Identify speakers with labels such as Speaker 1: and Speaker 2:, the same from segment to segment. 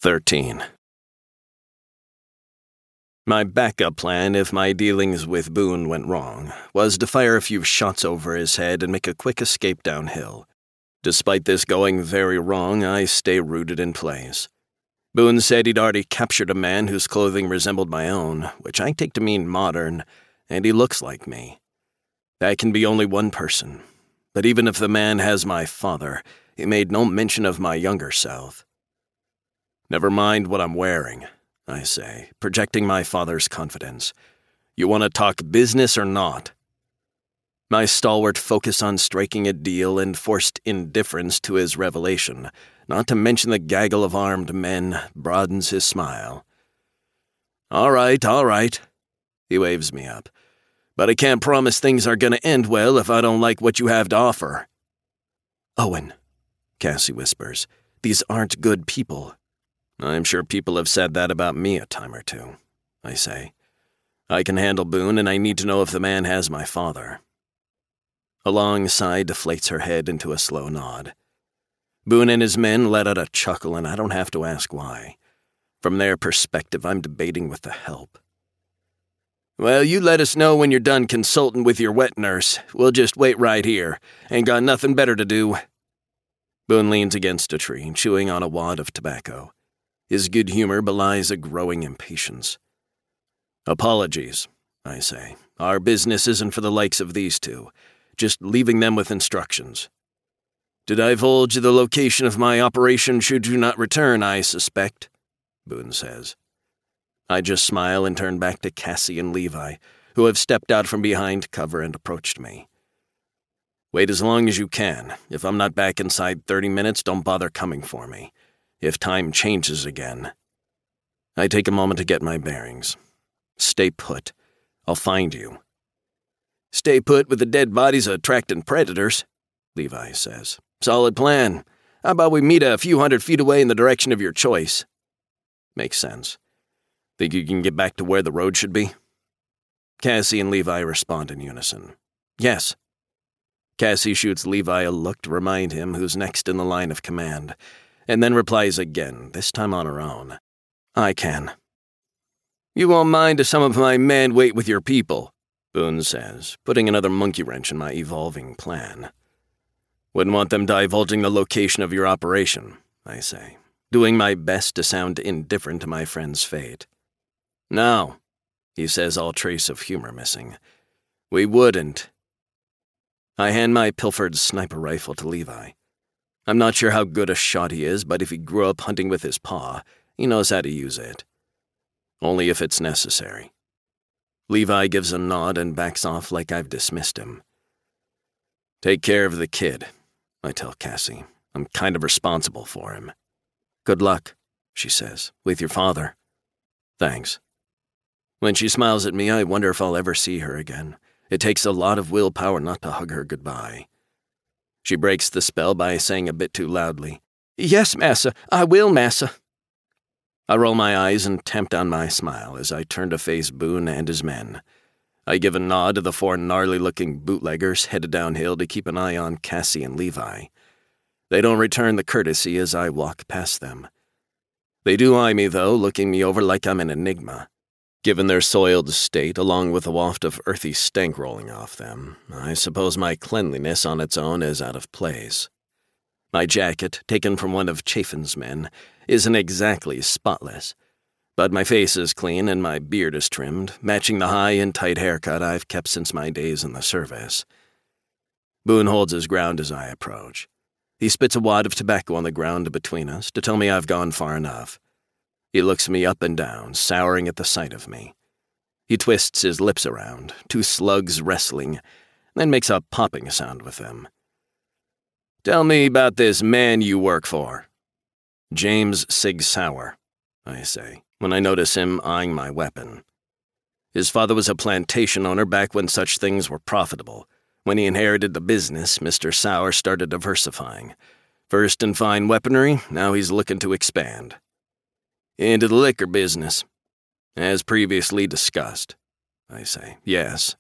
Speaker 1: 13. My backup plan, if my dealings with Boone went wrong, was to fire a few shots over his head and make a quick escape downhill. Despite this going very wrong, I stay rooted in place. Boone said he'd already captured a man whose clothing resembled my own, which I take to mean modern, and he looks like me. That can be only one person, but even if the man has my father, he made no mention of my younger self. Never mind what I'm wearing, I say, projecting my father's confidence. You want to talk business or not? My stalwart focus on striking a deal and forced indifference to his revelation, not to mention the gaggle of armed men, broadens his smile. All right, he waves me up. But I can't promise things are going to end well if I don't like what you have to offer. Owen, Cassie whispers, these aren't good people. I'm sure people have said that about me a time or two, I say. I can handle Boone, and I need to know if the man has my father. A long sigh deflates her head into a slow nod. Boone and his men let out a chuckle, and I don't have to ask why. From their perspective, I'm debating with the help. Well, you let us know when you're done consulting with your wet nurse. We'll just wait right here. Ain't got nothing better to do. Boone leans against a tree, chewing on a wad of tobacco. His good humor belies a growing impatience. Apologies, I say. Our business isn't for the likes of these two. Just leaving them with instructions. To divulge the location of my operation should you not return, I suspect, Boone says. I just smile and turn back to Cassie and Levi, who have stepped out from behind cover and approached me. Wait as long as you can. If I'm not back inside 30 minutes, don't bother coming for me. If time changes again. I take a moment to get my bearings. Stay put. I'll find you. Stay put with the dead bodies attracting predators, Levi says. Solid plan. How about we meet a few hundred feet away in the direction of your choice? Makes sense. Think you can get back to where the road should be? Cassie and Levi respond in unison. Yes. Cassie shoots Levi a look to remind him who's next in the line of command, and then replies again, this time on her own. I can. You won't mind if some of my men wait with your people, Boone says, putting another monkey wrench in my evolving plan. Wouldn't want them divulging the location of your operation, I say, doing my best to sound indifferent to my friend's fate. No, he says, all trace of humor missing. We wouldn't. I hand my pilfered sniper rifle to Levi. I'm not sure how good a shot he is, but if he grew up hunting with his paw, he knows how to use it. Only if it's necessary. Levi gives a nod and backs off like I've dismissed him. Take care of the kid, I tell Cassie. I'm kind of responsible for him. Good luck, she says, with your father. Thanks. When she smiles at me, I wonder if I'll ever see her again. It takes a lot of willpower not to hug her goodbye. She breaks the spell by saying a bit too loudly, Yes, massa, I will, massa. I roll my eyes and tamp down my smile as I turn to face Boone and his men. I give a nod to the four gnarly-looking bootleggers headed downhill to keep an eye on Cassie and Levi. They don't return the courtesy as I walk past them. They do eye me, though, looking me over like I'm an enigma. Given their soiled state, along with a waft of earthy stank rolling off them, I suppose my cleanliness on its own is out of place. My jacket, taken from one of Chafin's men, isn't exactly spotless, but my face is clean and my beard is trimmed, matching the high and tight haircut I've kept since my days in the service. Boone holds his ground as I approach. He spits a wad of tobacco on the ground between us to tell me I've gone far enough. He looks me up and down, souring at the sight of me. He twists his lips around, two slugs wrestling, then makes a popping sound with them. Tell me about this man you work for. James Sig Sauer, I say, when I notice him eyeing my weapon. His father was a plantation owner back when such things were profitable. When he inherited the business, Mr. Sauer started diversifying. First in fine weaponry, now he's looking to expand. Into the liquor business. As previously discussed, I say. Yes.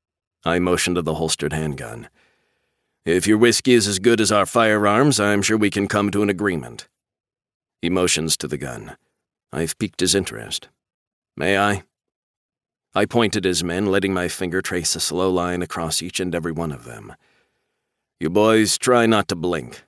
Speaker 1: I motion to the holstered handgun. If your whiskey is as good as our firearms, I'm sure we can come to an agreement. He motions to the gun. I've piqued his interest. May I? I point at his men, letting my finger trace a slow line across each and every one of them. You boys try not to blink.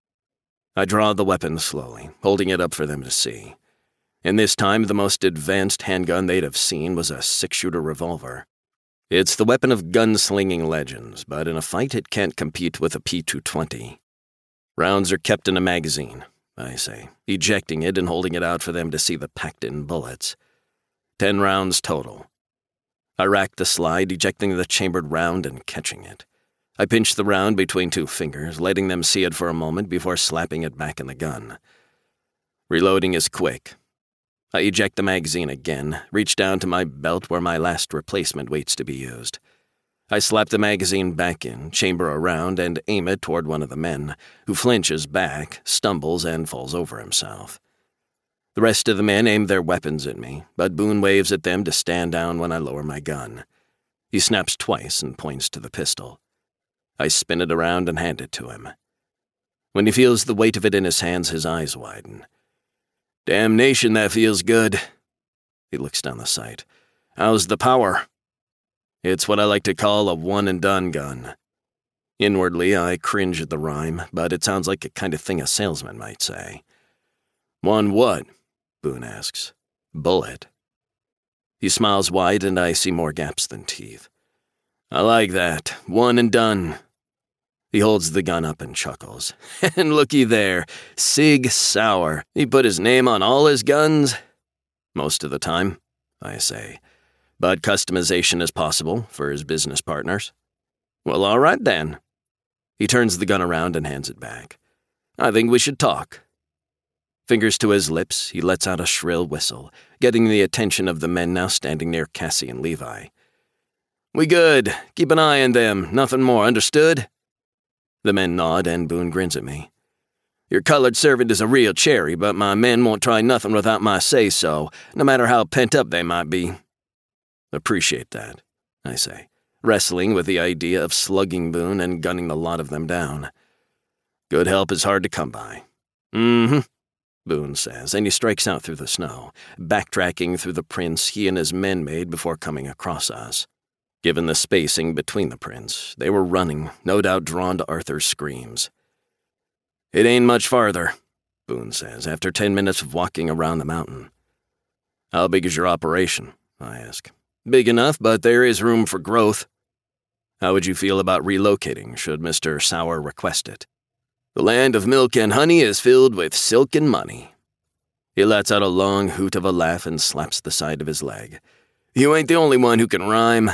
Speaker 1: I draw the weapon slowly, holding it up for them to see. And this time, the most advanced handgun they'd have seen was a 6-shooter revolver. It's the weapon of gunslinging legends, but in a fight it can't compete with a P220. Rounds are kept in a magazine, I say, ejecting it and holding it out for them to see the packed-in bullets. 10 rounds total. I rack the slide, ejecting the chambered round and catching it. I pinch the round between 2 fingers, letting them see it for a moment before slapping it back in the gun. Reloading is quick. I eject the magazine again, reach down to my belt where my last replacement waits to be used. I slap the magazine back in, chamber a round, and aim it toward one of the men, who flinches back, stumbles, and falls over himself. The rest of the men aim their weapons at me, but Boone waves at them to stand down when I lower my gun. He snaps twice and points to the pistol. I spin it around and hand it to him. When he feels the weight of it in his hands, his eyes widen. Damnation, that feels good. He looks down the sight. How's the power? It's what I like to call a one-and-done gun. Inwardly, I cringe at the rhyme, but it sounds like a kind of thing a salesman might say. One what? Boone asks. Bullet. He smiles wide, and I see more gaps than teeth. I like that. One and done. He holds the gun up and chuckles. And looky there, Sig Sauer. He put his name on all his guns? Most of the time, I say. But customization is possible for his business partners. Well, all right then. He turns the gun around and hands it back. I think we should talk. Fingers to his lips, he lets out a shrill whistle, getting the attention of the men now standing near Cassie and Levi. We good. Keep an eye on them. Nothing more. Understood? The men nod, and Boone grins at me. Your colored servant is a real cherry, but my men won't try nothing without my say-so, no matter how pent-up they might be. Appreciate that, I say, wrestling with the idea of slugging Boone and gunning the lot of them down. Good help is hard to come by. Mm-hmm, Boone says, and he strikes out through the snow, backtracking through the prints he and his men made before coming across us. Given the spacing between the prints, they were running, no doubt drawn to Arthur's screams. It ain't much farther, Boone says, after 10 minutes of walking around the mountain. How big is your operation? I ask. Big enough, but there is room for growth. How would you feel about relocating, should Mr. Sauer request it? The land of milk and honey is filled with silk and money. He lets out a long hoot of a laugh and slaps the side of his leg. You ain't the only one who can rhyme.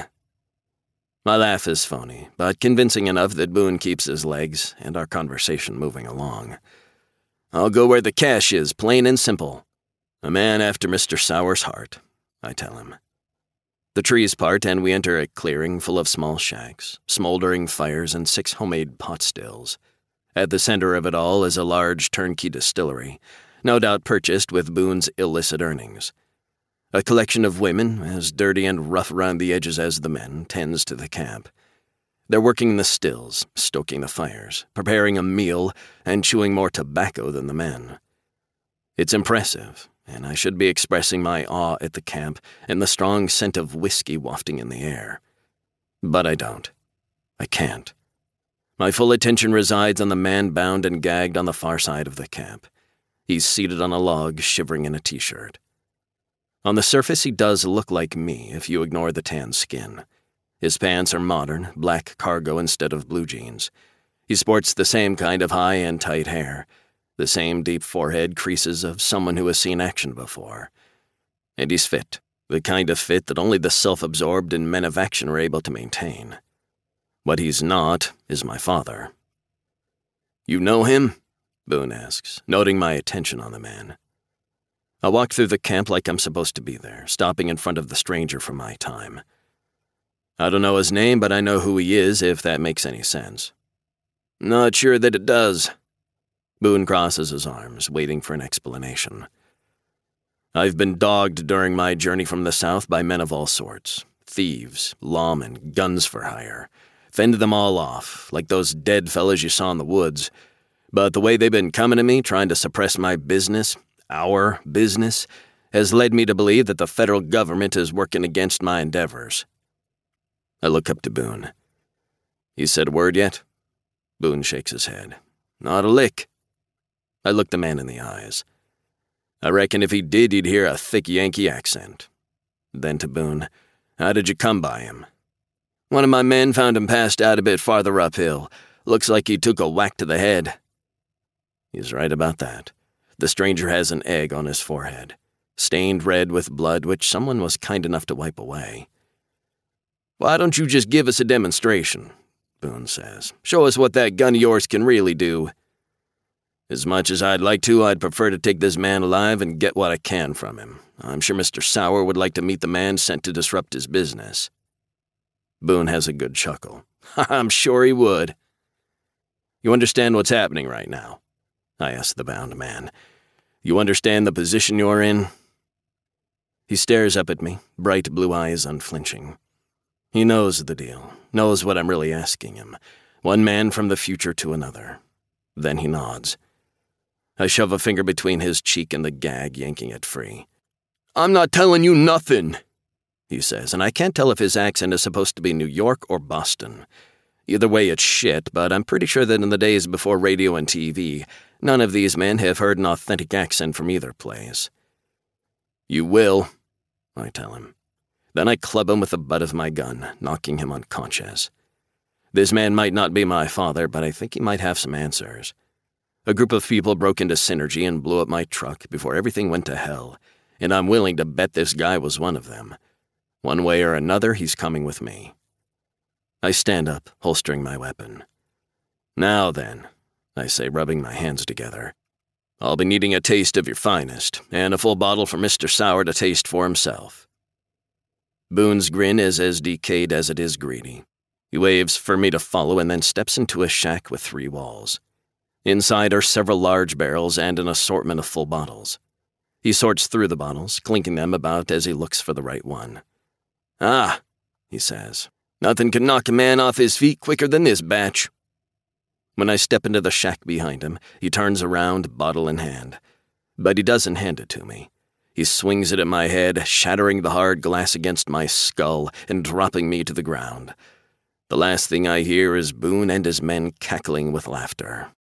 Speaker 1: My laugh is phony, but convincing enough that Boone keeps his legs and our conversation moving along. I'll go where the cash is, plain and simple. A man after Mr. Sauer's heart, I tell him. The trees part, and we enter a clearing full of small shacks, smoldering fires, and 6 homemade pot stills. At the center of it all is a large turnkey distillery, no doubt purchased with Boone's illicit earnings. A collection of women, as dirty and rough around the edges as the men, tends to the camp. They're working the stills, stoking the fires, preparing a meal, and chewing more tobacco than the men. It's impressive, and I should be expressing my awe at the camp and the strong scent of whiskey wafting in the air. But I don't. I can't. My full attention resides on the man bound and gagged on the far side of the camp. He's seated on a log, shivering in a t-shirt. On the surface, he does look like me if you ignore the tan skin. His pants are modern, black cargo instead of blue jeans. He sports the same kind of high and tight hair, the same deep forehead creases of someone who has seen action before. And he's fit, the kind of fit that only the self-absorbed and men of action are able to maintain. What he's not is my father. You know him? Boone asks, noting my attention on the man. I walk through the camp like I'm supposed to be there, stopping in front of the stranger for my time. I don't know his name, but I know who he is, if that makes any sense. Not sure that it does. Boone crosses his arms, waiting for an explanation. I've been dogged during my journey from the south by men of all sorts. Thieves, lawmen, guns for hire. Fended them all off, like those dead fellas you saw in the woods. But the way they've been coming to me, trying to suppress my business, our business, has led me to believe that the federal government is working against my endeavors. I look up to Boone. "You said a word yet?" Boone shakes his head. "Not a lick." I look the man in the eyes. "I reckon if he did, you'd hear a thick Yankee accent." Then to Boone, "How did you come by him?" "One of my men found him passed out a bit farther uphill. Looks like he took a whack to the head." He's right about that. The stranger has an egg on his forehead, stained red with blood which someone was kind enough to wipe away. "Why don't you just give us a demonstration?" Boone says. "Show us what that gun of yours can really do." "As much as I'd like to, I'd prefer to take this man alive and get what I can from him. I'm sure Mr. Sauer would like to meet the man sent to disrupt his business." Boone has a good chuckle. "I'm sure he would." "You understand what's happening right now?" I ask the bound man. "You understand the position you're in?" He stares up at me, bright blue eyes unflinching. He knows the deal, knows what I'm really asking him. One man from the future to another. Then he nods. I shove a finger between his cheek and the gag, yanking it free. "I'm not telling you nothing," he says, and I can't tell if his accent is supposed to be New York or Boston. Either way, it's shit, but I'm pretty sure that in the days before radio and TV, none of these men have heard an authentic accent from either place. "You will," I tell him. Then I club him with the butt of my gun, knocking him unconscious. This man might not be my father, but I think he might have some answers. A group of people broke into Synergy and blew up my truck before everything went to hell, and I'm willing to bet this guy was one of them. One way or another, he's coming with me. I stand up, holstering my weapon. "Now then," I say, rubbing my hands together, "I'll be needing a taste of your finest, and a full bottle for Mr. Sauer to taste for himself." Boone's grin is as decayed as it is greedy. He waves for me to follow and then steps into a shack with 3 walls. Inside are several large barrels and an assortment of full bottles. He sorts through the bottles, clinking them about as he looks for the right one. "Ah," he says, "nothing can knock a man off his feet quicker than this batch." When I step into the shack behind him, he turns around, bottle in hand. But he doesn't hand it to me. He swings it at my head, shattering the hard glass against my skull and dropping me to the ground. The last thing I hear is Boone and his men cackling with laughter.